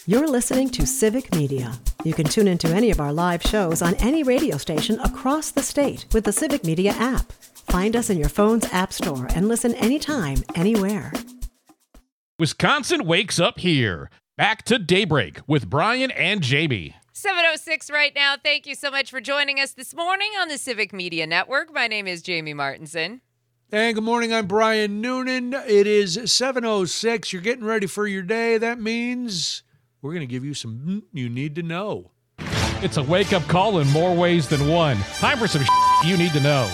You're listening to Civic Media. You can tune into any of our live shows on any radio station across the state with the Civic Media app. Find us in your phone's app store and listen anytime, anywhere. Wisconsin wakes up here. Back to Daybreak with Brian and Jamie. 7:06 right now. Thank you so much for joining us this morning on the Civic Media Network. My name is Jamie Martinson. And good morning, I'm Brian Noonan. It is 7:06. You're getting ready for your day. That means we're going to give you some you need to know. It's a wake-up call in more ways than one. Time for some you need to know.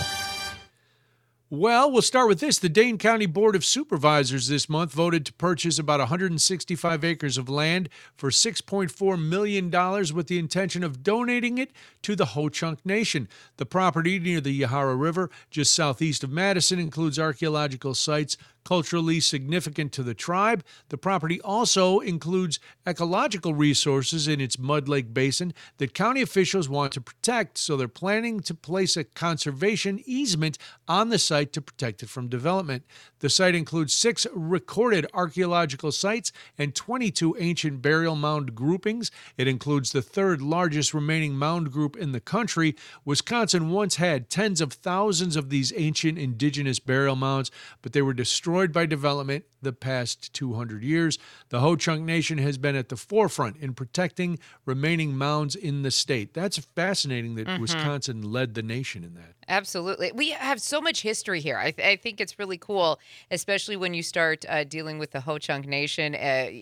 Well, we'll start with this. The Dane County Board of Supervisors this month voted to purchase about 165 acres of land for $6.4 million with the intention of donating it to the Ho-Chunk Nation. The property near the Yahara River, just southeast of Madison, includes archaeological sites culturally significant to the tribe. The property also includes ecological resources in its Mud Lake Basin that county officials want to protect, so they're planning to place a conservation easement on the site to protect it from development. The site includes 6 recorded archaeological sites and 22 ancient burial mound groupings. It includes the third largest remaining mound group in the country. Wisconsin once had tens of thousands of these ancient indigenous burial mounds, but they were destroyed by development the past 200 years. The Ho-Chunk Nation has been at the forefront in protecting remaining mounds in the state. That's fascinating that Wisconsin led the nation in that. Absolutely. We have so much history here. I think it's really cool, especially when you start dealing with the Ho-Chunk Nation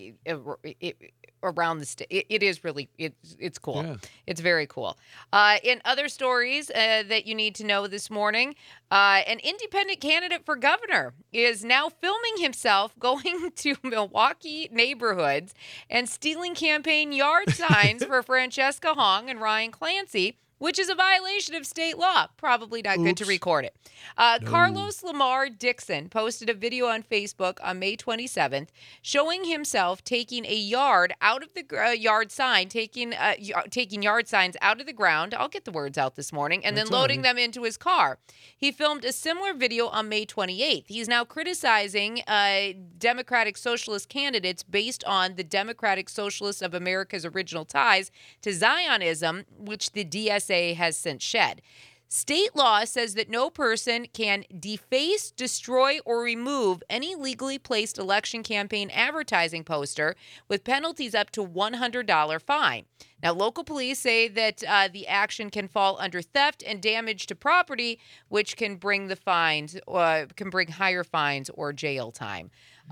around the state. It is really, it's cool. Yeah. It's very cool. In other stories that you need to know this morning, an independent candidate for governor is now filming himself going to Milwaukee neighborhoods and stealing campaign yard signs for Francesca Hong and Ryan Clancy, which is a violation of state law. Probably not good to record it. No. Carlos Lamar Dixon posted a video on Facebook on May 27th showing himself taking a yard out of the yard sign, taking yard signs out of the ground. I'll get the words out this morning, and then loading them into his car. He filmed a similar video on May 28th. He's now criticizing Democratic Socialist candidates based on the Democratic Socialists of America's original ties to Zionism, which the DSA has since shed. State law says that no person can deface, destroy, or remove any legally placed election campaign advertising poster with penalties up to $100 fine. Now, local police say that the action can fall under theft and damage to property, which can bring the fines, can bring higher fines or jail time.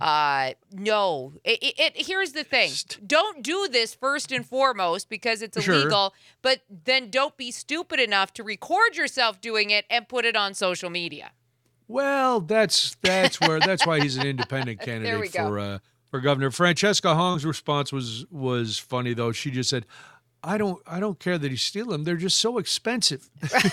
No. Here's the thing. Don't do this first and foremost because it's illegal, but then don't be stupid enough to record yourself doing it and put it on social media. Well, that's why he's an independent candidate for governor. Francesca Hong's response was funny though. She just said, I don't care that he's stealing them. They're just so expensive.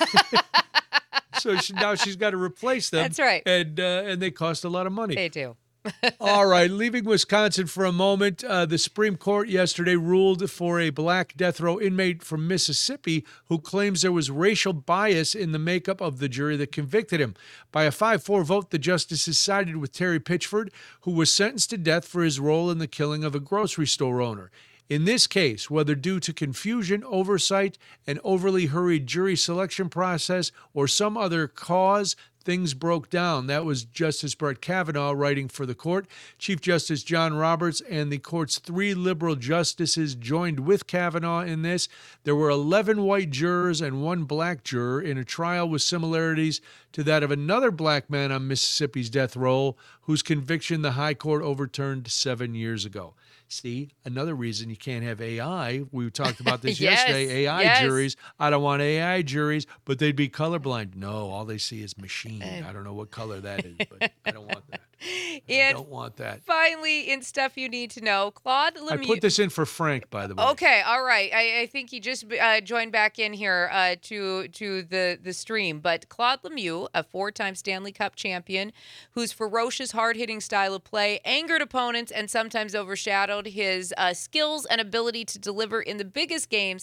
So now she's got to replace them. That's right. And they cost a lot of money. They do. All right, leaving Wisconsin for a moment, the Supreme Court yesterday ruled for a black death row inmate from Mississippi who claims there was racial bias in the makeup of the jury that convicted him. By a 5-4 vote, the justices sided with Terry Pitchford, who was sentenced to death for his role in the killing of a grocery store owner. In this case, whether due to confusion, oversight, an overly hurried jury selection process, or some other cause, things broke down. That was Justice Brett Kavanaugh writing for the court. Chief Justice John Roberts and the court's 3 liberal justices joined with Kavanaugh in this. There were 11 white jurors and 1 black juror in a trial with similarities to that of another black man on Mississippi's death row, whose conviction the high court overturned 7 years ago. See, another reason you can't have AI. We talked about this yesterday. AI juries. I don't want AI juries, but they'd be colorblind. No, all they see is machine. I don't know what color that is, but I don't want that. I don't want that. Finally, in stuff you need to know, Claude Lemieux. I put this in for Frank, by the way. Okay, all right. I think he just joined back in here to the stream. But Claude Lemieux, a 4-time Stanley Cup champion, whose ferocious, hard-hitting style of play angered opponents and sometimes overshadowed his skills and ability to deliver in the biggest games,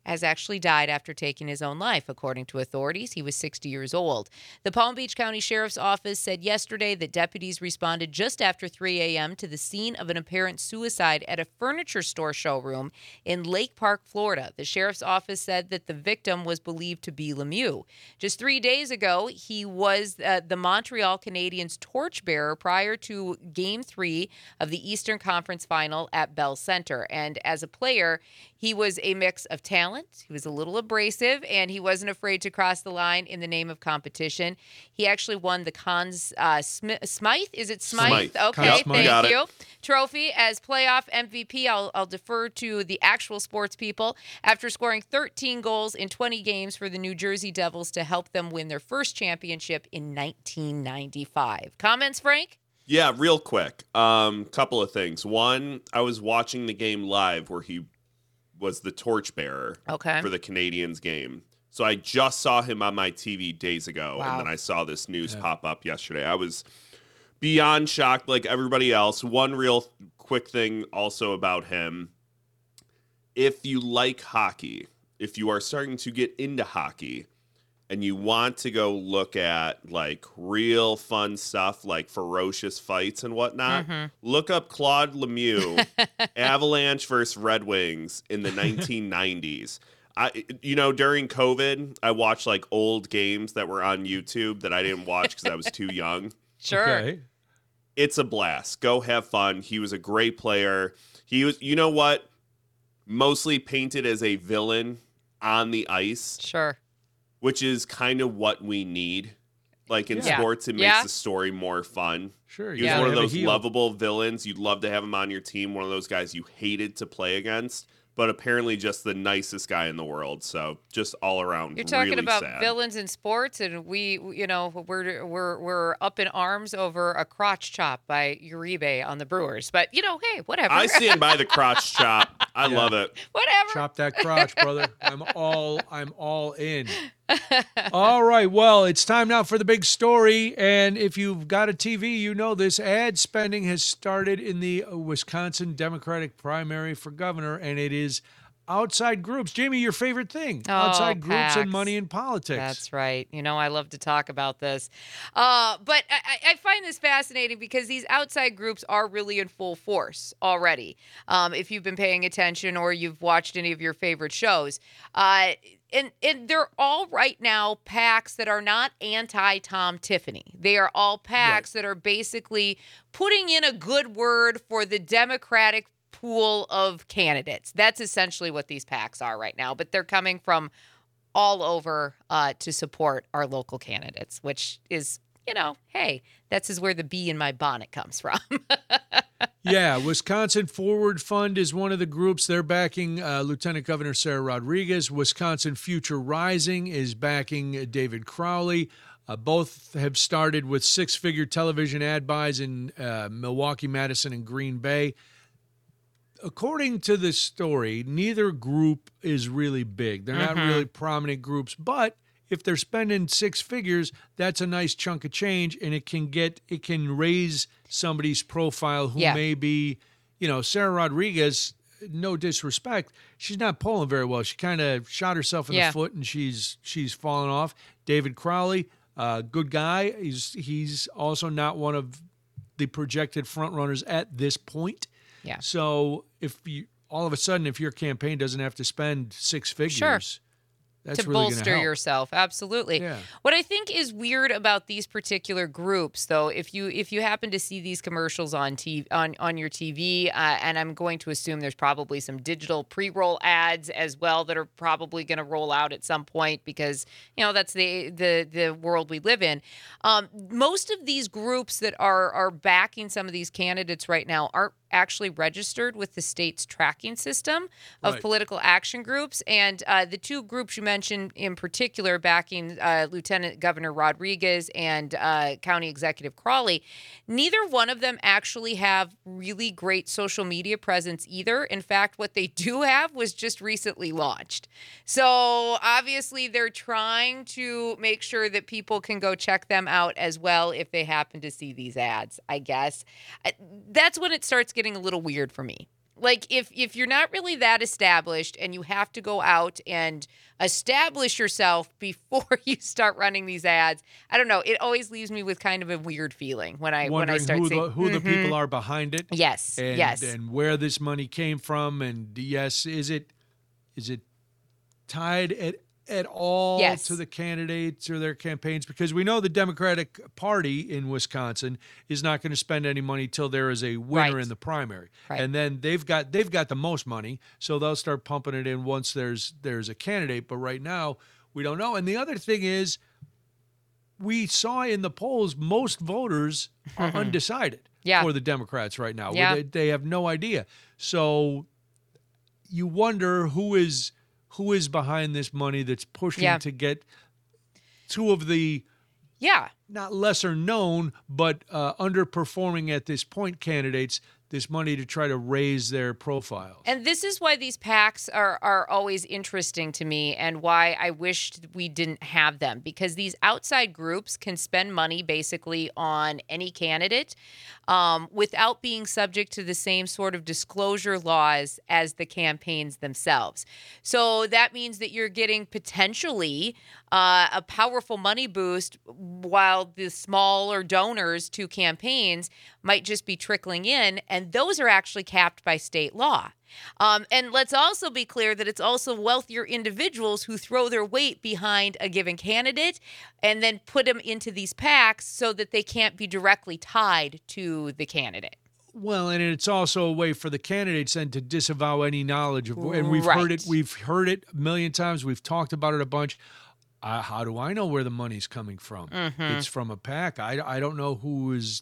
has actually died after taking his own life. According to authorities, he was 60 years old. The Palm Beach County Sheriff's Office said yesterday that deputies responded just after 3 a.m. to the scene of an apparent suicide at a furniture store showroom in Lake Park, Florida. The Sheriff's Office said that the victim was believed to be Lemieux. Just 3 days ago, he was the Montreal Canadiens torchbearer prior to Game 3 of the Eastern Conference Final at Bell Center. And as a player, he was a mix of talent, he was a little abrasive, and he wasn't afraid to cross the line in the name of competition. He actually won the Smythe? Is it Smythe? Smythe. Okay, Smythe. thank you. Trophy as playoff MVP. I'll defer to the actual sports people. After scoring 13 goals in 20 games for the New Jersey Devils to help them win their first championship in 1995. Comments, Frank? Yeah, real quick. Couple of things. One, I was watching the game live where he was the torchbearer for the Canadiens game. So I just saw him on my TV days ago, and then I saw this news pop up yesterday. I was beyond shocked like everybody else. One real quick thing also about him. If you like hockey, if you are starting to get into hockey, and you want to go look at like real fun stuff like ferocious fights and whatnot, look up Claude Lemieux, Avalanche versus Red Wings in the 1990s. During COVID, I watched like old games that were on YouTube that I didn't watch because I was too young. Sure. Okay. It's a blast. Go have fun. He was a great player. He was, you know what? Mostly painted as a villain on the ice. Sure. Which is kind of what we need. Like in sports, it makes the story more fun. Sure. He was one of those lovable villains. You'd love to have him on your team. One of those guys you hated to play against, but apparently just the nicest guy in the world. So just all around. You're talking really about sad. villains in sports, and we're up in arms over a crotch chop by Uribe on the Brewers. But hey, whatever. I stand by the crotch chop. I love it. Whatever. Chop that crotch, brother. I'm all in. All right. Well, it's time now for the big story. And if you've got a TV, you know this. Ad spending has started in the Wisconsin Democratic primary for governor, and it is outside groups. Jamie, your favorite thing. Outside groups and money in politics. That's right. I love to talk about this. But I find this fascinating because these outside groups are really in full force already. If you've been paying attention or you've watched any of your favorite shows. And they're all right now PACs that are not anti-Tom Tiffany. They are all PACs that are basically putting in a good word for the Democratic pool of candidates. That's essentially what these PACs are right now. But they're coming from all over to support our local candidates, which is, hey, that's where the bee in my bonnet comes from. Yeah, Wisconsin Forward Fund is one of the groups. They're backing Lieutenant Governor Sarah Rodriguez. Wisconsin Future Rising is backing David Crowley. Both have started with six-figure television ad buys in Milwaukee, Madison, and Green Bay. According to this story, neither group is really big. They're not really prominent groups, but if they're spending six figures, that's a nice chunk of change, and it can raise somebody's profile who may be, Sarah Rodriguez, no disrespect, she's not polling very well. She kind of shot herself in the foot, and she's fallen off. David Crowley, good guy. He's also not one of the projected front runners at this point. Yeah. So if you all of a sudden, if your campaign doesn't have to spend six figures. That's to really bolster yourself. Absolutely. Yeah. What I think is weird about these particular groups, though, if you happen to see these commercials on TV, on your TV, and I'm going to assume there's probably some digital pre-roll ads as well that are probably going to roll out at some point because that's the world we live in. Most of these groups that are backing some of these candidates right now aren't actually registered with the state's tracking system of political action groups. And the two groups you mentioned in particular backing Lieutenant Governor Rodriguez and County Executive Crowley, neither one of them actually have really great social media presence either. In fact, what they do have was just recently launched. So obviously they're trying to make sure that people can go check them out as well if they happen to see these ads, I guess. That's when it starts getting a little weird for me. Like, if you're not really that established and you have to go out and establish yourself before you start running these ads, I don't know. It always leaves me with kind of a weird feeling when I start seeing who the people are behind it. Yes, and where this money came from, and yes, is it tied at all to the candidates or their campaigns? Because we know the Democratic Party in Wisconsin is not going to spend any money till there is a winner in the primary. Right. And then they've got the most money, so they'll start pumping it in once there's a candidate. But right now, we don't know. And the other thing is, we saw in the polls most voters are undecided for the Democrats right now. Yeah. They have no idea. So you wonder who is behind this money that's pushing to get two of the not lesser known but underperforming at this point candidates this money to try to raise their profiles. And this is why these PACs are always interesting to me, and why I wished we didn't have them, because these outside groups can spend money basically on any candidate without being subject to the same sort of disclosure laws as the campaigns themselves. So that means that you're getting potentially a powerful money boost, while the smaller donors to campaigns might just be trickling in, and those are actually capped by state law. And let's also be clear that it's also wealthier individuals who throw their weight behind a given candidate and then put them into these PACs so that they can't be directly tied to the candidate. Well, and it's also a way for the candidates then to disavow any knowledge of, and we've heard it a million times. We've talked about it a bunch. How do I know where the money's coming from? It's from a PAC. I don't know who is.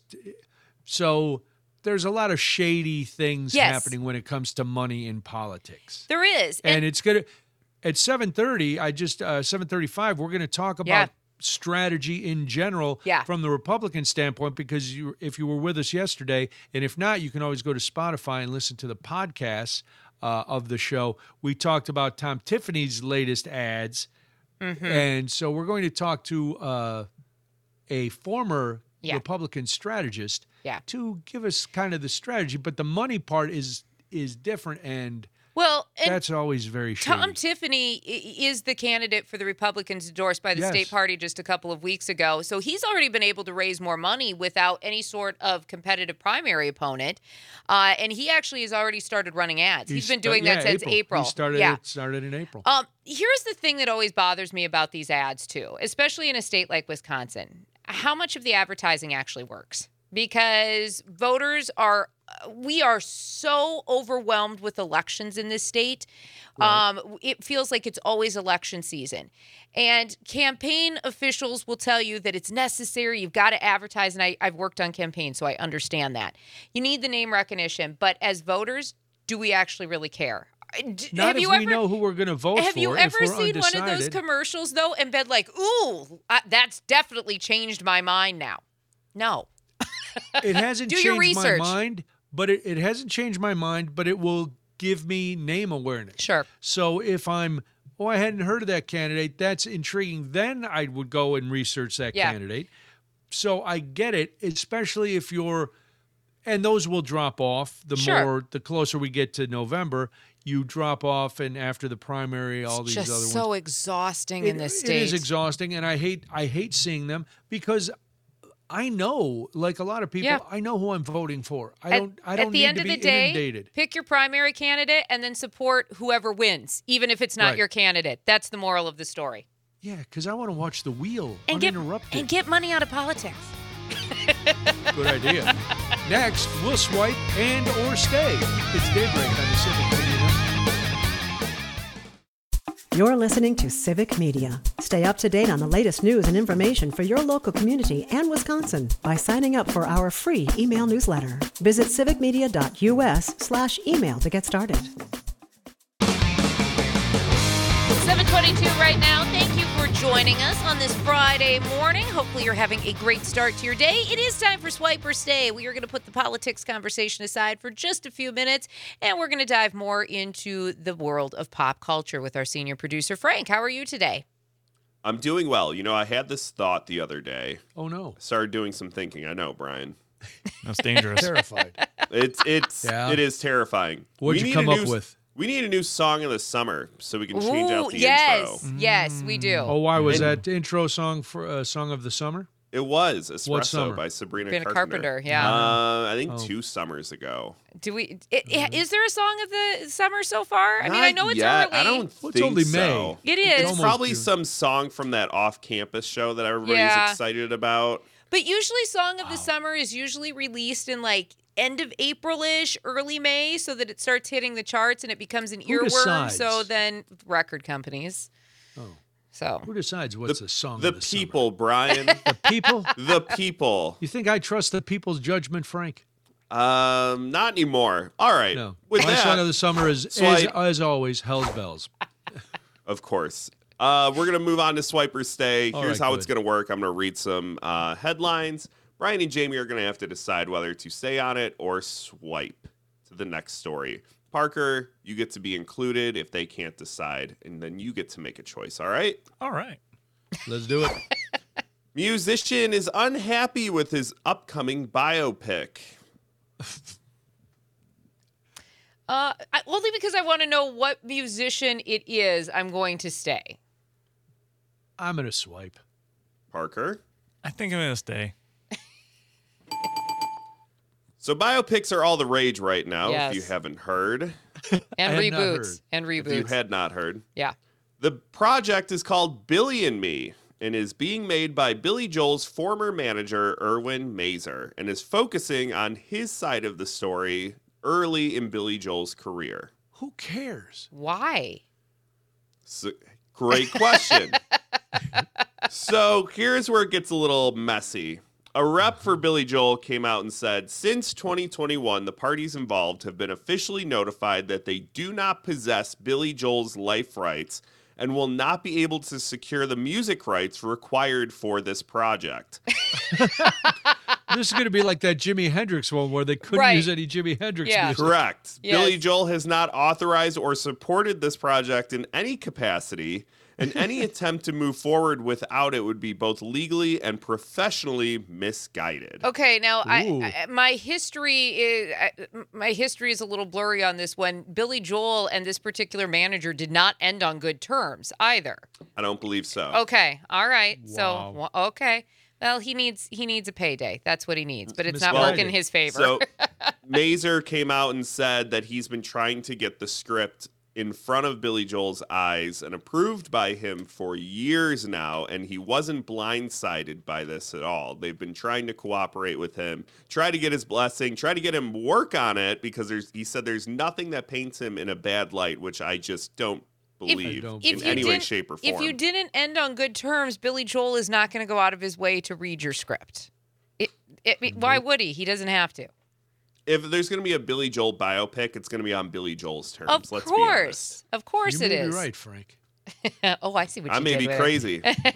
So there's a lot of shady things happening when it comes to money in politics. There is. And it's going to, at 7:30, 7:35, we're going to talk about strategy in general from the Republican standpoint, because if you were with us yesterday, and if not, you can always go to Spotify and listen to the podcasts of the show. We talked about Tom Tiffany's latest ads. And so we're going to talk to a former Republican strategist to give us kind of the strategy. But the money part is different, and that's always very shady. Tom Tiffany is the candidate for the Republicans endorsed by the state party just a couple of weeks ago. So he's already been able to raise more money without any sort of competitive primary opponent. And he actually has already started running ads. He's been doing that since April. He started in April. Here's the thing that always bothers me about these ads, too, especially in a state like Wisconsin. How much of the advertising actually works? Because we are so overwhelmed with elections in this state. Right. It feels like it's always election season. And campaign officials will tell you that it's necessary. You've got to advertise. And I've worked on campaigns, so I understand that. You need the name recognition. But as voters, do we actually really care? Not if we know who we're going to vote for. Have you ever seen one of those commercials, though, and been like, ooh, that's definitely changed my mind now? No. It hasn't changed my mind, but it hasn't changed my mind, but it will give me name awareness. Sure. So if I hadn't heard of that candidate, that's intriguing, then I would go and research that candidate. So I get it, especially if and those will drop off the closer we get to November. You drop off, and after the primary, all these other ones. It's just so exhausting in this state. It is exhausting, and I hate seeing them, because I know, like a lot of people, I know who I'm voting for. I don't need to be inundated. Pick your primary candidate and then support whoever wins, even if it's not your candidate. That's the moral of the story. Yeah, because I want to watch the wheel uninterrupted. And get money out of politics. Good idea. Next, we'll swipe and or stay. It's Daybreak on the Civic Media Network. You're listening to Civic Media. Stay up to date on the latest news and information for your local community and Wisconsin by signing up for our free email newsletter. Visit civicmedia.us/email to get started. 7:22 right now. Thank you for joining us on this Friday morning. Hopefully you're having a great start to your day. It is time for Swipe or Stay. We are going to put the politics conversation aside for just a few minutes, and we're going to dive more into the world of pop culture with our senior producer, Frank. How are you today? I'm doing well. I had this thought the other day. Oh, no. Started doing some thinking. I know, Brian. That's dangerous. Terrified. It is terrifying. What'd you come up with? We need a new song of the summer so we can change out the intro. Yes, we do. Oh, why was that intro song for Song of the Summer? It was Espresso by Sabrina Carpenter. Yeah. I think 2 summers ago. Is there a song of the summer so far? I mean, I know it's yet. early. I don't think it's only so. May. It is. It's probably some song from that off-campus show that everybody's excited about. But usually Song of the Summer is usually released in like end of April-ish, early May, so that it starts hitting the charts and it becomes an earworm. Decides? So then record companies. Oh. So who decides what's a song of the the people, summer? Brian. The people? The people. You think I trust the people's judgment, Frank? Not anymore. All right. No. With My that, song of the summer is, as always, Hell's Bells. Of course. We're going to move on to Swiper Stay. Here's how it's good. going to work. I'm going to read some headlines. Brian and Jamie are going to have to decide whether to stay on it or swipe to the next story. Parker, you get to be included if they can't decide, and then you get to make a choice, all right? All right. Let's do it. Musician is unhappy with his upcoming biopic. Only because I want to know what musician it is, I'm going to stay. I'm going to swipe. Parker? I think I'm going to stay. So biopics are all the rage right now, Yes. if you haven't heard. And I had not heard. reboots. And If reboots. you had not heard. Yeah. The project is called Billy and Me and is being made by Billy Joel's former manager, Erwin Mazer, and is focusing on his side of the story early in Billy Joel's career. Who cares? Why? So, great question. So here's where it gets a little messy. A rep for Billy Joel came out and said, since 2021, the parties involved have been officially notified that they do not possess Billy Joel's life rights and will not be able to secure the music rights required for this project. This is going to be like that Jimi Hendrix one where they couldn't use any Jimi Hendrix music. Correct. Yes. Billy Joel has not authorized or supported this project in any capacity, and any attempt to move forward without it would be both legally and professionally misguided. Okay, now my history is a little blurry on this one. Billy Joel and this particular manager did not end on good terms either. I don't believe so. Okay, all right. Wow. So okay. Well, he needs a payday. That's what he needs, but it's not Misguided. working in his favor. So Mazer came out and said that he's been trying to get the script in front of Billy Joel's eyes and approved by him for years now, and he wasn't blindsided by this at all. They've been trying to cooperate with him, try to get his blessing, try to get him work on it, because he said there's nothing that paints him in a bad light, which I just don't believe in any way, shape, or form. If you didn't end on good terms, Billy Joel is not going to go out of his way to read your script. Why would he? He doesn't have to. If there's going to be a Billy Joel biopic, it's going to be on Billy Joel's terms. Of Let's course. Of course You it may be is. right, Frank. Oh, I see what you I did may be with it. crazy.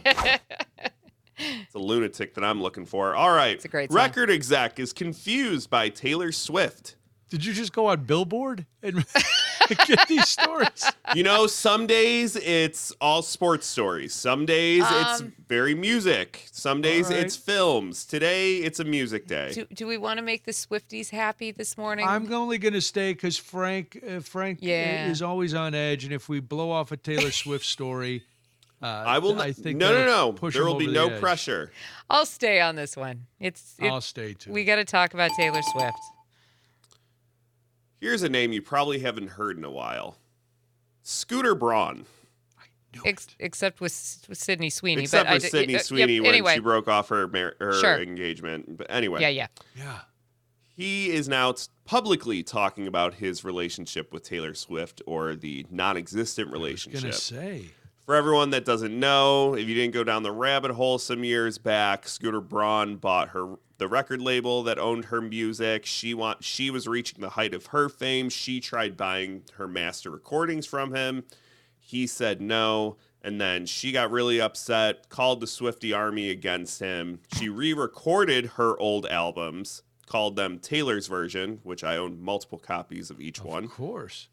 It's a lunatic that I'm looking for. All right. It's a great song. Record exec is confused by Taylor Swift. Did you just go on Billboard and get these stories? You know, some days it's all sports stories. Some days it's very music. Some days right. it's films. Today it's a music day. Do we want to make the Swifties happy this morning? I'm only going to stay because Frank is always on edge, and if we blow off a Taylor Swift story, I will not. I think No. push There him will be over no the edge. pressure. I'll stay on this one. I'll stay too. We got to talk about Taylor Swift. Here's a name you probably haven't heard in a while. Scooter Braun. Except with Sydney Sweeney. Except but for Sydney Sweeney when anyway. she broke off her Sure. engagement. But anyway. Yeah. He is now publicly talking about his relationship with Taylor Swift, or the non-existent relationship. I was going to say. For everyone that doesn't know, if you didn't go down the rabbit hole some years back, Scooter Braun bought the record label that owned her music. She was reaching the height of her fame. She tried buying her master recordings from him. He said no, and then she got really upset, called the Swiftie army against him. She re-recorded her old albums, called them Taylor's version, which I own multiple copies of each one. Of course.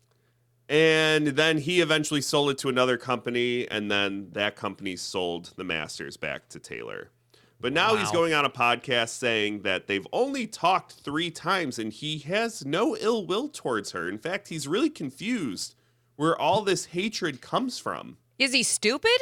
And then he eventually sold it to another company, and then that company sold the masters back to Taylor. But now he's going on a podcast saying that they've only talked 3 times and he has no ill will towards her. In fact, he's really confused where all this hatred comes from. Is he stupid?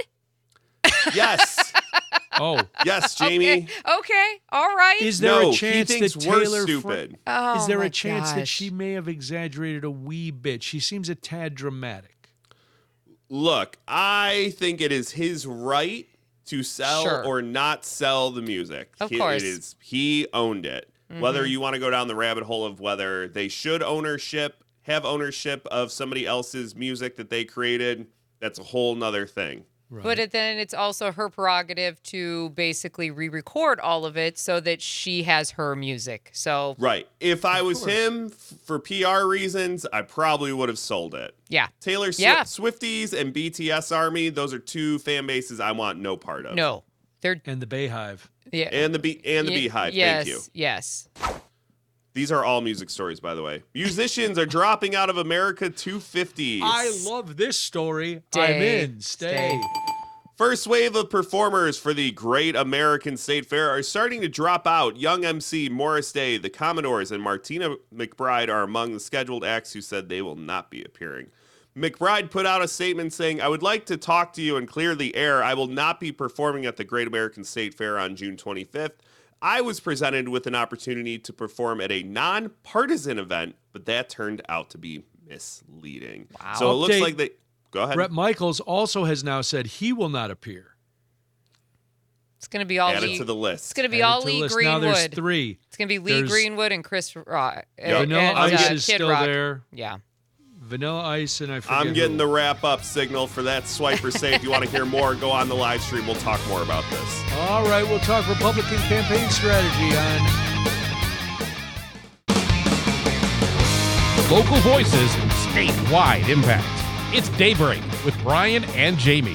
Yes. Oh. Yes, Jamie. Okay. All right. Is there a chance he thinks that we're Taylor stupid? Oh, is there my a chance that gosh. she may have exaggerated a wee bit? She seems a tad dramatic. Look, I think it is his right to sell or not sell the music. Of course. It is, he owned it. Mm-hmm. Whether you want to go down the rabbit hole of whether they should have ownership of somebody else's music that they created, that's a whole nother thing. Right. But then it's also her prerogative to basically re-record all of it so that she has her music. So Right. If I was him, for PR reasons, I probably would have sold it. yeah. Taylor Swifties and BTS Army, those are 2 fan bases I want no part of. No. They're And the Bayhive. yeah. And the Beehive, Yes. thank you. Yes. These are all music stories, by the way. Musicians are dropping out of America 250s. I love this story. Stay. I'm in. Stay. First wave of performers for the Great American State Fair are starting to drop out. Young MC, Morris Day, the Commodores, and Martina McBride are among the scheduled acts who said they will not be appearing. McBride put out a statement saying, "I would like to talk to you and clear the air. I will not be performing at the Great American State Fair on June 25th. I was presented with an opportunity to perform at a nonpartisan event, but that turned out to be misleading." Wow. So it looks Update. like they... Go ahead. Bret Michaels also has now said he will not appear. It's going to be all Add Lee. it to the list. It's going to be Add it all to the Lee list. Greenwood. Now there's 3. It's going to be Lee There's- Greenwood and Chris Rock. Vanilla Ice is Kid still Rock. there. Yeah. Vanilla Ice and I forget I'm getting who. the wrap-up signal for that Swiper Say. If you want to hear more, go on the live stream. We'll talk more about this. All right, we'll talk Republican campaign strategy on Local voices, statewide impact. It's Daybreak with Brian and Jamie.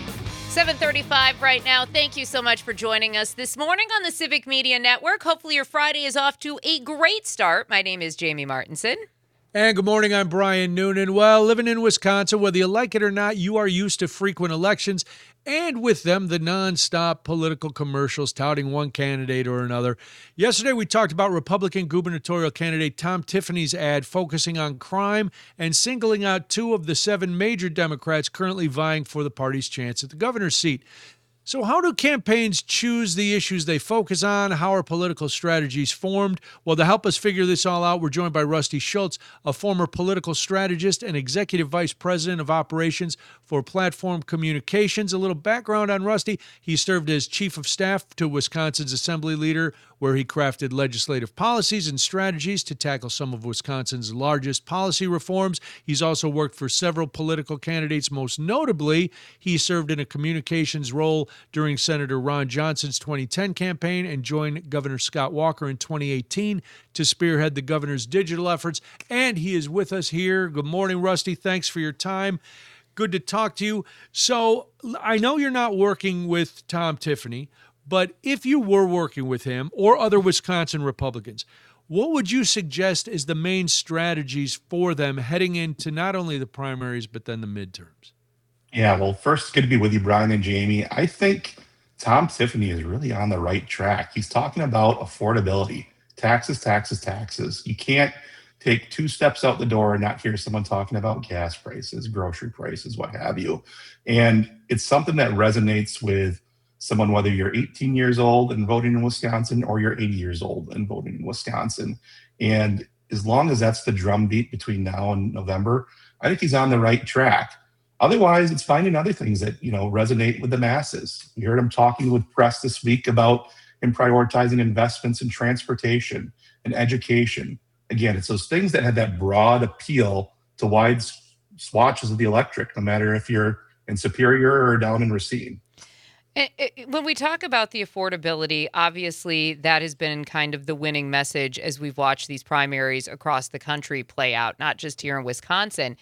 7:35 right now. Thank you so much for joining us this morning on the Civic Media Network. Hopefully your Friday is off to a great start. My name is Jamie Martinson. And good morning, I'm Brian Noonan. Well, living in Wisconsin, whether you like it or not, you are used to frequent elections and with them the nonstop political commercials touting one candidate or another. Yesterday, we talked about Republican gubernatorial candidate Tom Tiffany's ad focusing on crime and singling out 2 of the 7 major Democrats currently vying for the party's chance at the governor's seat. So how do campaigns choose the issues they focus on? How are political strategies formed? Well, to help us figure this all out, we're joined by Rusty Schultz, a former political strategist and executive vice president of operations for Platform Communications. A little background on Rusty. He served as chief of staff to Wisconsin's assembly leader, where he crafted legislative policies and strategies to tackle some of Wisconsin's largest policy reforms. He's also worked for several political candidates. Most notably, he served in a communications role during Senator Ron Johnson's 2010 campaign and joined Governor Scott Walker in 2018 to spearhead the governor's digital efforts. And he is with us here. Good morning, Rusty. Thanks for your time. Good to talk to you. So I know you're not working with Tom Tiffany, but if you were working with him or other Wisconsin Republicans, what would you suggest is the main strategies for them heading into not only the primaries, but then the midterms? Yeah, well, first, good to be with you, Brian and Jamie. I think Tom Tiffany is really on the right track. He's talking about affordability, taxes, taxes, taxes. You can't take 2 steps out the door and not hear someone talking about gas prices, grocery prices, what have you. And it's something that resonates with someone, whether you're 18 years old and voting in Wisconsin or you're 80 years old and voting in Wisconsin. And as long as that's the drumbeat between now and November, I think he's on the right track. Otherwise, it's finding other things that, resonate with the masses. You heard him talking with press this week about him prioritizing investments in transportation and education. Again, it's those things that have that broad appeal to wide swatches of the electorate, no matter if you're in Superior or down in Racine. When we talk about the affordability, obviously that has been kind of the winning message as we've watched these primaries across the country play out, not just here in Wisconsin.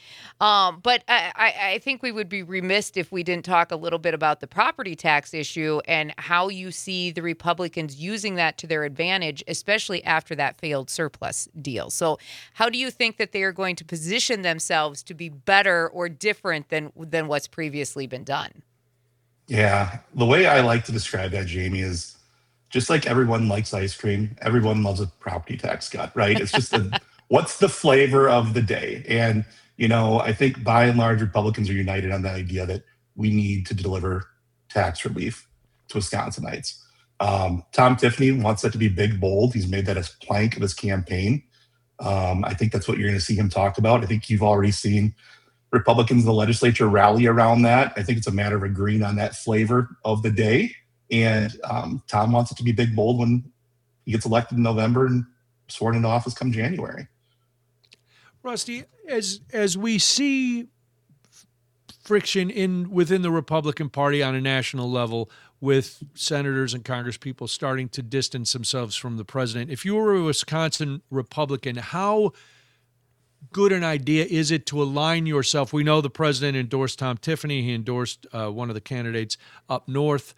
But I think we would be remiss if we didn't talk a little bit about the property tax issue and how you see the Republicans using that to their advantage, especially after that failed surplus deal. So how do you think that they are going to position themselves to be better or different than what's previously been done? Yeah, the way I like to describe that, Jamie, is just like everyone likes ice cream, everyone loves a property tax cut, right? It's just what's the flavor of the day? And, I think by and large, Republicans are united on the idea that we need to deliver tax relief to Wisconsinites. Tom Tiffany wants that to be big, bold. He's made that a plank of his campaign. I think that's what you're going to see him talk about. I think you've already seen Republicans in the legislature rally around that. I think it's a matter of agreeing on that flavor of the day. And Tom wants it to be big, bold when he gets elected in November and sworn into office come January. Rusty, as we see friction within the Republican Party on a national level with senators and congresspeople starting to distance themselves from the president, if you were a Wisconsin Republican, how good an idea is it to align yourself? We know the president endorsed Tom Tiffany. He endorsed one of the candidates up north.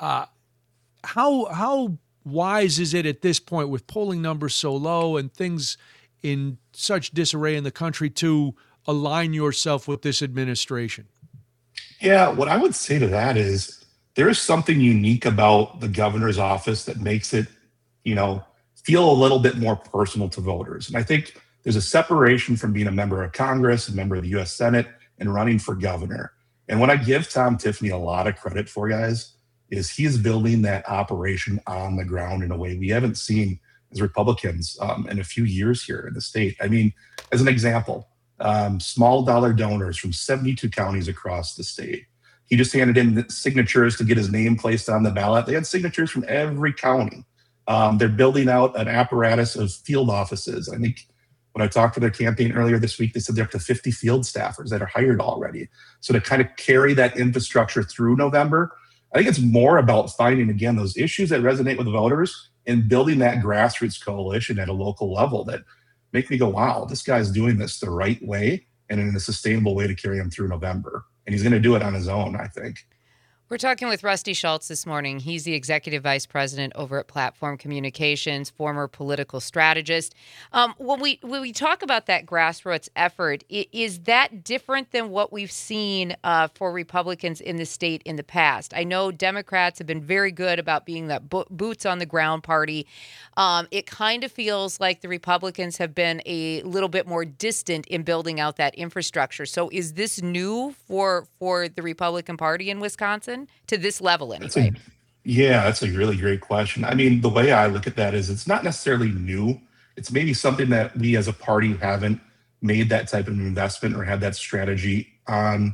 How wise is it at this point, with polling numbers so low and things in such disarray in the country, to align yourself with this administration? Yeah, what I would say to that is there is something unique about the governor's office that makes it, feel a little bit more personal to voters. And I think there's a separation from being a member of Congress, a member of the U.S. Senate, and running for governor. And what I give Tom Tiffany a lot of credit for, guys, is he is building that operation on the ground in a way we haven't seen as Republicans in a few years here in the state. I mean, as an example, small dollar donors from 72 counties across the state. He just handed in signatures to get his name placed on the ballot. They had signatures from every county. They're building out an apparatus of field offices. I think when I talked to their campaign earlier this week, they said they're up to 50 field staffers that are hired already. So to kind of carry that infrastructure through November, I think it's more about finding, again, those issues that resonate with voters and building that grassroots coalition at a local level that make me go, wow, this guy's doing this the right way and in a sustainable way to carry him through November. And he's going to do it on his own, I think. We're talking with Rusty Schultz this morning. He's the executive vice president over at Platform Communications, former political strategist. When we talk about that grassroots effort, is that different than what we've seen for Republicans in the state in the past? I know Democrats have been very good about being that boots on the ground party. It kind of feels like the Republicans have been a little bit more distant in building out that infrastructure. So is this new for the Republican Party in Wisconsin? To this level, anyway? That's a really great question. I mean, the way I look at that is it's not necessarily new. It's maybe something that we as a party haven't made that type of investment or had that strategy on,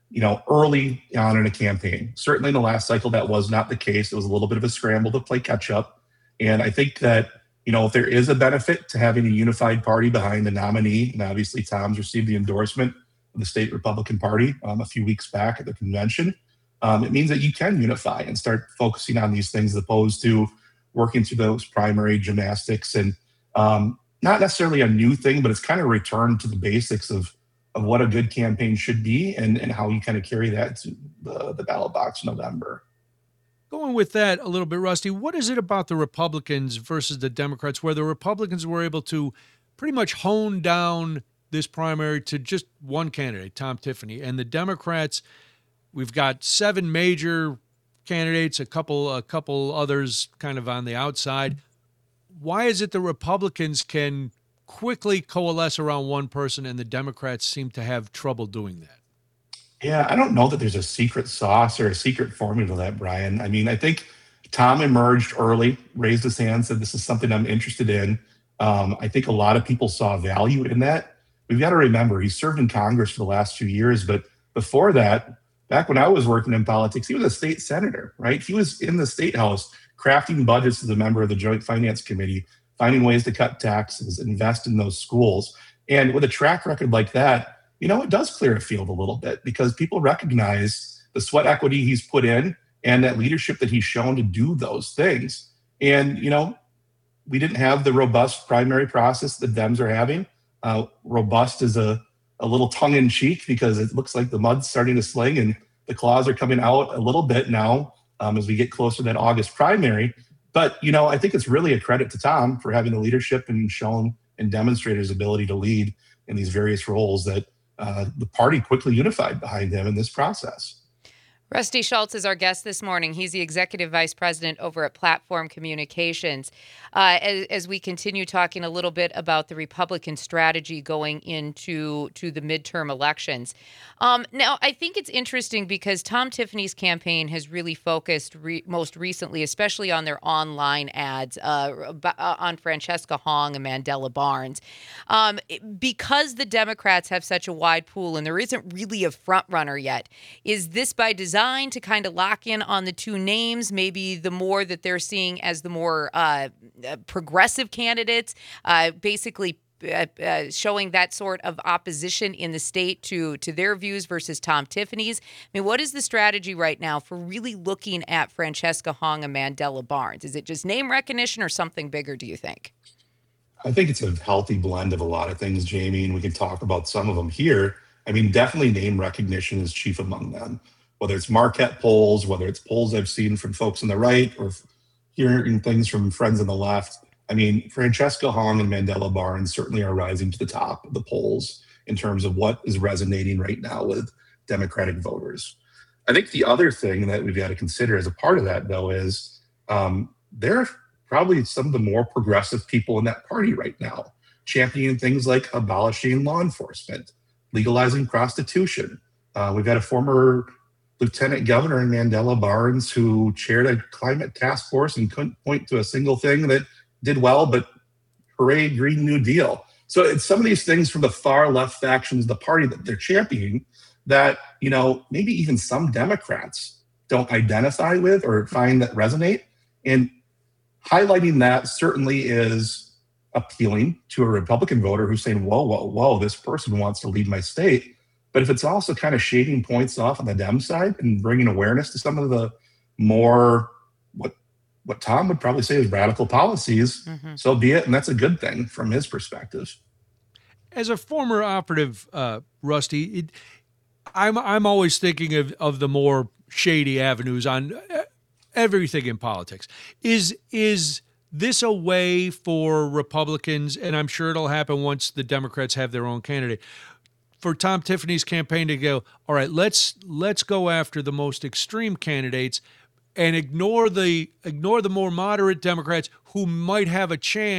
early on in a campaign. Certainly in the last cycle, that was not the case. It was a little bit of a scramble to play catch up. And I think that, if there is a benefit to having a unified party behind the nominee, and obviously Tom's received the endorsement of the state Republican Party a few weeks back at the convention. It means that you can unify and start focusing on these things as opposed to working through those primary gymnastics. And not necessarily a new thing, but it's kind of returned to the basics of what a good campaign should be and how you kind of carry that to the ballot box in November. Going with that a little bit, Rusty, what is it about the Republicans versus the Democrats where the Republicans were able to pretty much hone down this primary to just one candidate, Tom Tiffany, and the Democrats, we've got 7 major candidates, a couple others kind of on the outside. Why is it the Republicans can quickly coalesce around one person and the Democrats seem to have trouble doing that? Yeah, I don't know that there's a secret sauce or a secret formula to that, Brian. I mean, I think Tom emerged early, raised his hand, said, this is something I'm interested in. I think a lot of people saw value in that. We've got to remember, he served in Congress for the last few years, but before that, back when I was working in politics, he was a state senator, right? He was in the state house crafting budgets as a member of the Joint Finance Committee, finding ways to cut taxes, invest in those schools. And with a track record like that, it does clear a field a little bit because people recognize the sweat equity he's put in and that leadership that he's shown to do those things. And, we didn't have the robust primary process that Dems are having. Robust is a little tongue-in-cheek because it looks like the mud's starting to sling and the claws are coming out a little bit now as we get closer to that August primary. But, I think it's really a credit to Tom for having the leadership and shown and demonstrated his ability to lead in these various roles that the party quickly unified behind him in this process. Rusty Schultz is our guest this morning. He's the executive vice president over at Platform Communications. As we continue talking a little bit about the Republican strategy going into the midterm elections. Now, I think it's interesting because Tom Tiffany's campaign has really focused most recently, especially on their online ads on Francesca Hong and Mandela Barnes. Because the Democrats have such a wide pool and there isn't really a front runner yet, is this by design to kind of lock in on the two names, maybe the more that they're seeing as the more progressive candidates, basically showing that sort of opposition in the state to their views versus Tom Tiffany's? I mean, what is the strategy right now for really looking at Francesca Hong and Mandela Barnes? Is it just name recognition or something bigger, do you think? I think it's a healthy blend of a lot of things, Jamie, and we can talk about some of them here. I mean, definitely name recognition is chief among them. Whether it's Marquette polls, whether it's polls I've seen from folks on the right or hearing things from friends on the left. I mean, Francesca Hong and Mandela Barnes certainly are rising to the top of the polls in terms of what is resonating right now with Democratic voters. I think the other thing that we've got to consider as a part of that, though, is there are probably some of the more progressive people in that party right now, championing things like abolishing law enforcement, legalizing prostitution. We've got a former Lieutenant Governor in Mandela Barnes who chaired a climate task force and couldn't point to a single thing that did well, but hooray, Green New Deal. So it's some of these things from the far left factions of the party that they're championing that, you know, maybe even some Democrats don't identify with or find that resonate. And highlighting that certainly is appealing to a Republican voter who's saying, whoa, this person wants to lead my state. But if it's also kind of shading points off on the Dem side and bringing awareness to some of the more, what Tom would probably say is radical policies, so be it. And that's a good thing from his perspective. As a former operative, Rusty, I'm always thinking of the more shady avenues on everything in politics. Is this a way for Republicans, and I'm sure it'll happen once the Democrats have their own candidate, for Tom Tiffany's campaign to go, all right, let's go after the most extreme candidates and ignore the more moderate Democrats who might have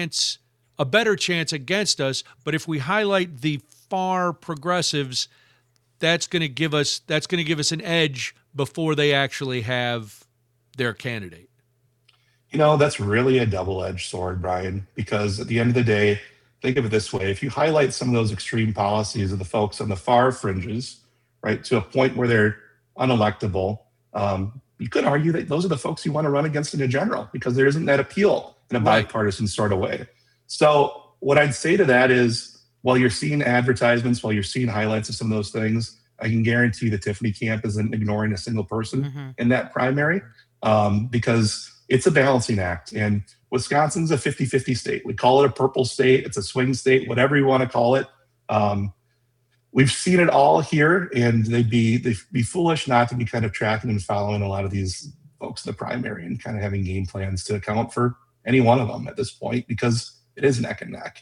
a better chance against us, but if we highlight the far progressives, that's going to give us an edge before they actually have their candidate. You know, that's really a double-edged sword, Brian, because at the end of the day, think of it this way. If you highlight some of those extreme policies of the folks on the far fringes, right, to a point where they're unelectable, you could argue that those are the folks you want to run against in a general because there isn't that appeal in a bipartisan sort of way. So what I'd say to that is, while you're seeing advertisements, while you're seeing highlights of some of those things, I can guarantee the Tiffany camp isn't ignoring a single person in that primary because it's a balancing act. And Wisconsin's a 50-50 state. We call it a purple state. It's a swing state, whatever you want to call it. We've seen it all here, and they'd be foolish not to be kind of tracking and following a lot of these folks in the primary and kind of having game plans to account for any one of them at this point because it is neck and neck.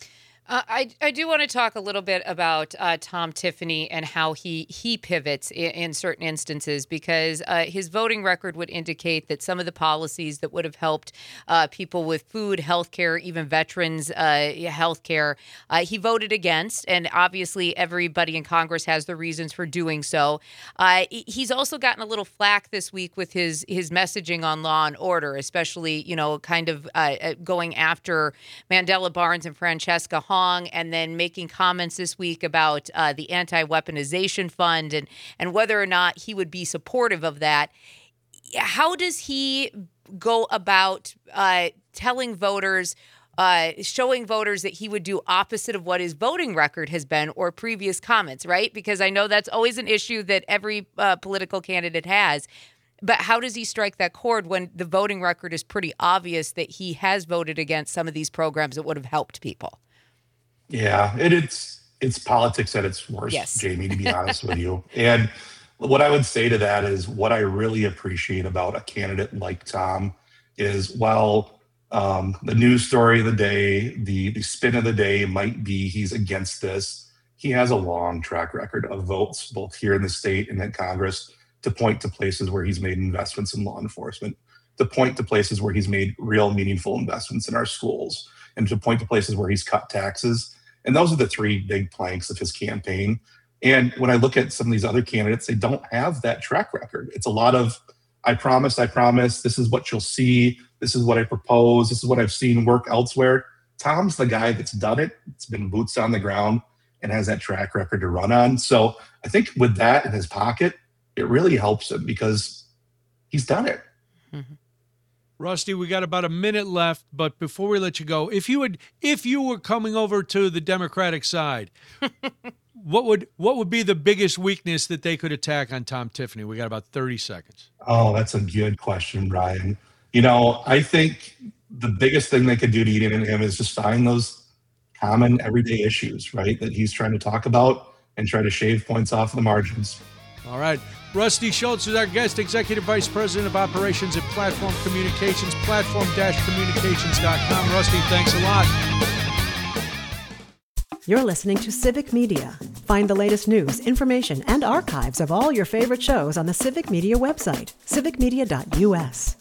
I do want to talk a little bit about Tom Tiffany and how he pivots in certain instances because his voting record would indicate that some of the policies that would have helped people with food, healthcare, even veterans healthcare, he voted against. And obviously, everybody in Congress has the reasons for doing so. He's also gotten a little flack this week with his messaging on law and order, especially, kind of going after Mandela Barnes and Francesca Hong. And then making comments this week about the anti-weaponization fund and whether or not he would be supportive of that. How does he go about telling voters, showing voters that he would do opposite of what his voting record has been or previous comments, right? Because I know that's always an issue that every political candidate has. But how does he strike that chord when the voting record is pretty obvious that he has voted against some of these programs that would have helped people? Yeah, it's politics at its worst, yes. Jamie, to be honest with you. And what I would say to that is what I really appreciate about a candidate like Tom is while the news story of the day, the spin of the day might be he's against this, he has a long track record of votes, both here in the state and in Congress, to point to places where he's made investments in law enforcement, to point to places where he's made real meaningful investments in our schools, and to point to places where he's cut taxes. And those are the three big planks of his campaign. And when I look at some of these other candidates, they don't have that track record. It's a lot of, I promise, this is what you'll see, this is what I propose, this is what I've seen work elsewhere. Tom's the guy that's done it. It's been boots on the ground and has that track record to run on. So I think with that in his pocket, it really helps him because he's done it. Mm-hmm. Rusty, we got about a minute left, but before we let you go, if you were coming over to the Democratic side, what would be the biggest weakness that they could attack on Tom Tiffany? We got about 30 seconds. Oh, that's a good question, Brian. I think the biggest thing they could do to eat into him is just find those common everyday issues, right, that he's trying to talk about and try to shave points off the margins. All right. Rusty Schultz is our guest, Executive Vice President of Operations at Platform Communications, platform-communications.com. Rusty, thanks a lot. You're listening to Civic Media. Find the latest news, information, and archives of all your favorite shows on the Civic Media website, civicmedia.us.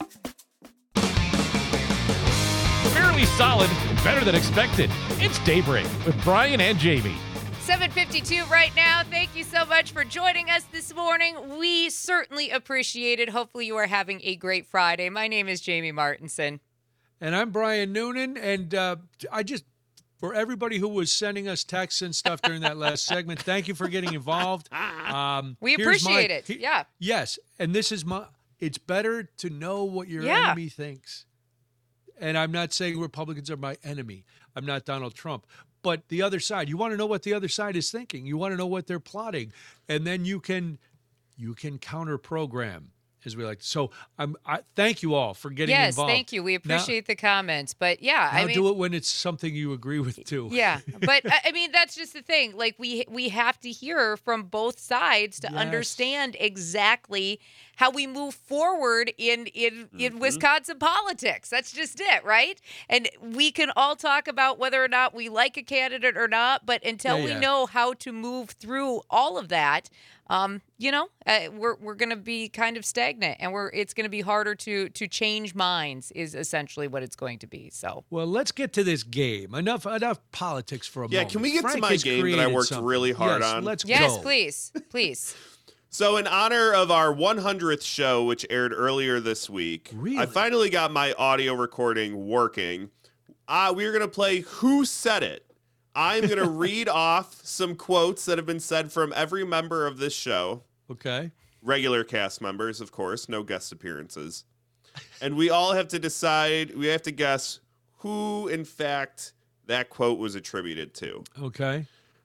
Fairly solid, better than expected. It's Daybreak with Brian and Jamie. 7:52 right now. Thank you so much for joining us this morning. We certainly appreciate it. Hopefully you are having a great Friday. My name is Jamie Martinson. And I'm Brian Noonan. And for everybody who was sending us texts and stuff during that last segment, thank you for getting involved. We appreciate it. Yeah. Yes. And it's better to know what your enemy thinks. And I'm not saying Republicans are my enemy. I'm not Donald Trump. But the other side, you want to know what the other side is thinking. You want to know what they're plotting. And then you can counter program, as we like. So I thank you all for getting involved. Yes, thank you. We appreciate the comments. But do it when it's something you agree with too. Yeah. But that's just the thing. Like we have to hear from both sides to understand exactly how we move forward in Wisconsin politics. That's just it, right? And we can all talk about whether or not we like a candidate or not, but until we know how to move through all of that, we're going to be kind of stagnant, and it's going to be harder to change minds is essentially what it's going to be. So, well, let's get to this game. Enough politics for a moment. Yeah, can we get to my game that I worked really hard on? Let's go. Yes, please. So in honor of our 100th show, which aired earlier this week, I finally got my audio recording working. We're going to play Who Said It? I'm going to read off some quotes that have been said from every member of this show. Okay. Regular cast members, of course, no guest appearances. And we all have to decide, we have to guess who, in fact, that quote was attributed to. Okay.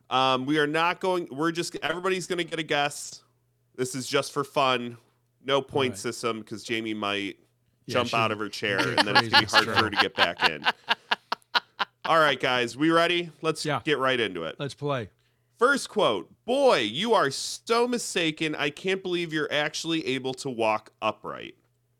Everybody's going to get a guess. This is just for fun. No point system because Jamie might jump out of her chair and then it's going to be hard for her to get back in. All right, guys, we ready? Let's get right into it. Let's play. First quote, "Boy, you are so mistaken. I can't believe you're actually able to walk upright."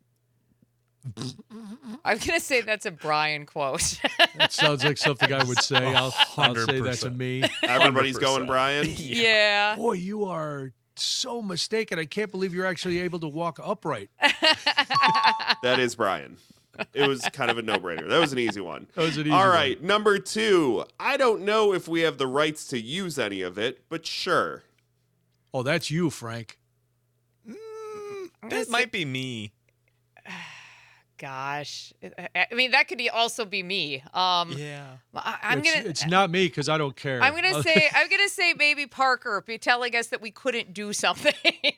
I'm going to say that's a Brian quote. That sounds like something I would say. I'll say that's a me. Everybody's going Brian? Yeah. Boy, you are so mistaken. I can't believe you're actually able to walk upright. That is Brian. It was kind of a no-brainer. That was an easy one. All right, number 2. I don't know if we have the rights to use any of it, but sure. Oh, that's you, Frank. That might be me. Gosh, that could also be me. It's not me because I don't care. I'm gonna say maybe Parker be telling us that we couldn't do something.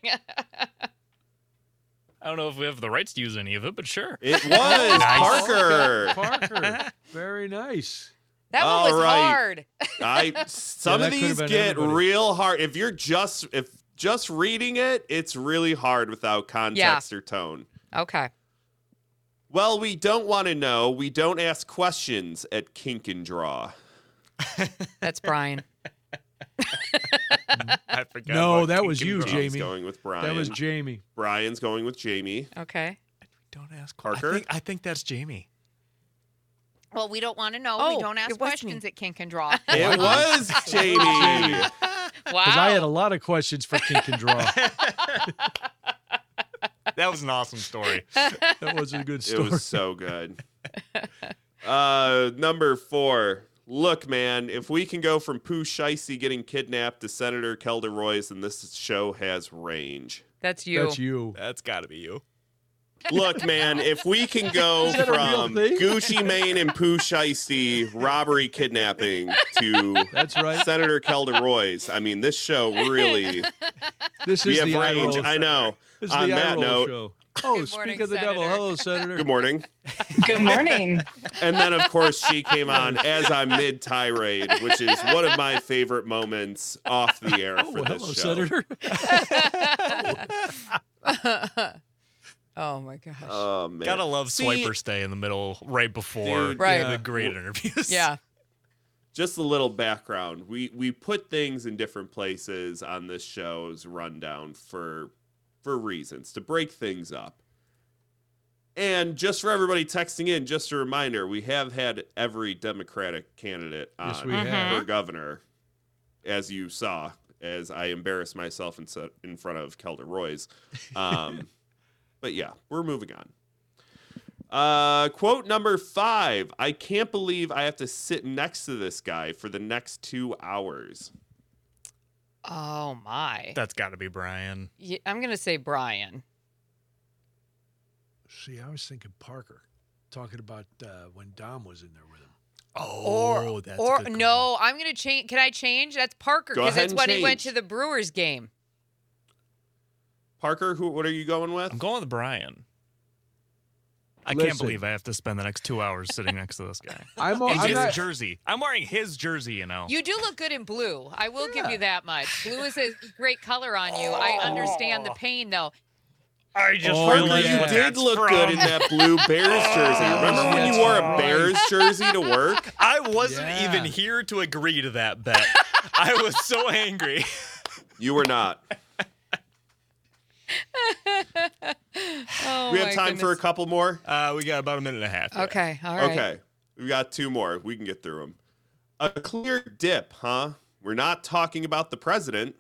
I don't know if we have the rights to use any of it, but sure. It was Parker. Parker, very nice. That one was hard. Some of these get real hard. If you're just reading it, it's really hard without context or tone. Okay. Well, we don't want to know. We don't ask questions at Kink and Draw. That's Brian. I forgot. No, that was you, Jamie. Going with Brian. That was Jamie. Brian's going with Jamie. Okay. Don't ask Parker. I think that's Jamie. Well, we don't want to know. We don't ask questions at Kink and Draw. It was Jamie. Wow. Because I had a lot of questions for Kink and Draw. That was an awesome story. That was a good story. It was so good. Number 4. Look, man, if we can go from Pooh Shiesty getting kidnapped to Senator Kelda Royce, then this show has range. That's you. That's you. That's got to be you. Look, man, if we can go from Gucci Mane and Pooh Shiesty robbery kidnapping to Senator Kelda Royce, I mean, this show really... This is the range. I know. This is On the that note... Show. Oh, speak of the devil. Hello, Senator. Good morning. Good morning. And then, of course, she came on as I'm mid-tirade, which is one of my favorite moments off the air for this hello, show. Senator. Oh, my gosh. Oh, man. Gotta love Swiper Stay in the middle right before the great interviews. Yeah. Just a little background. We put things in different places on this show's rundown for reasons, to break things up. And just for everybody texting in, just a reminder, we have had every Democratic candidate on for governor, as you saw, as I embarrassed myself in front of Kelda Royce. But yeah, we're moving on. Quote number 5. I can't believe I have to sit next to this guy for the next 2 hours. Oh, my. That's got to be Brian. Yeah, I'm going to say Brian. See, I was thinking Parker, talking about when Dom was in there with him. Oh, that's or a good no, I'm going to change. Can I change? That's Parker, because that's when he went to the Brewers game. Parker, what are you going with? I'm going with Brian. I can't believe I have to spend the next 2 hours sitting next to this guy. I'm his jersey. I'm wearing his jersey, you know. You do look good in blue. I will give you that much. Blue is a great color on you. I understand the pain, though. I just realized you did look good in that blue Bears jersey. Remember when you wore a Bears jersey to work? I wasn't even here to agree to that bet. I was so angry. You were not. We have time for a couple more? We got about a minute and a half. Okay, all right. Okay, we got 2 more. We can get through them. A clear dip, huh? We're not talking about the president.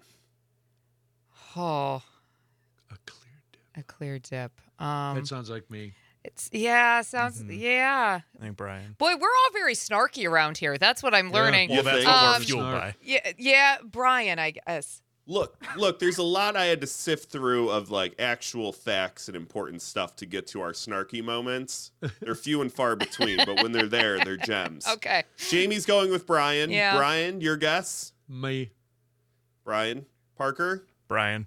Oh. A clear dip. A clear dip. That sounds like me. Sounds, yeah. I think Brian. Boy, we're all very snarky around here. That's what I'm learning. Well, that's what we're fueled by. Yeah, Brian, I guess. Look, there's a lot I had to sift through of like actual facts and important stuff to get to our snarky moments. They're few and far between, but when they're there, they're gems. Okay. Jamie's going with Brian. Yeah. Brian, your guess? Me. Brian. Parker? Brian.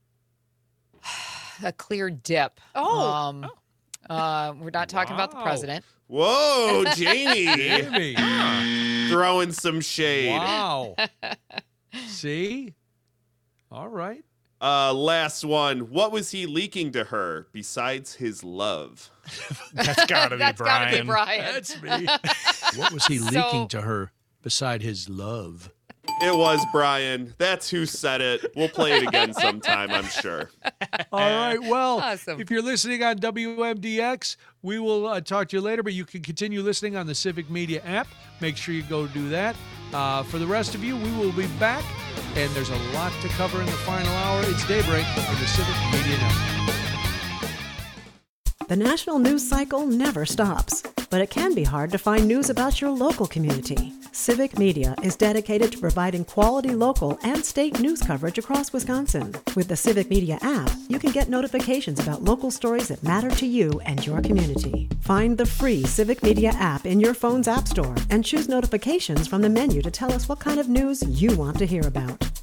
A clear dip. We're not talking about the president. Whoa, Jamie. Throwing some shade. Wow. See? All right. Last one. What was he leaking to her besides his love? That's gotta be That's Brian. gotta be Brian. That's me. What was he leaking to her beside his love? It was Brian. That's who said it. We'll play it again sometime, I'm sure. All right. Well, Awesome. If you're listening on WMDX, we will talk to you later, but you can continue listening on the Civic Media app. Make sure you go do that. For the rest of you, we will be back, and there's a lot to cover in the final hour. It's Daybreak on the Civic Media Network. The national news cycle never stops, but it can be hard to find news about your local community. Civic Media is dedicated to providing quality local and state news coverage across Wisconsin. With the Civic Media app, you can get notifications about local stories that matter to you and your community. Find the free Civic Media app in your phone's app store and choose notifications from the menu to tell us what kind of news you want to hear about.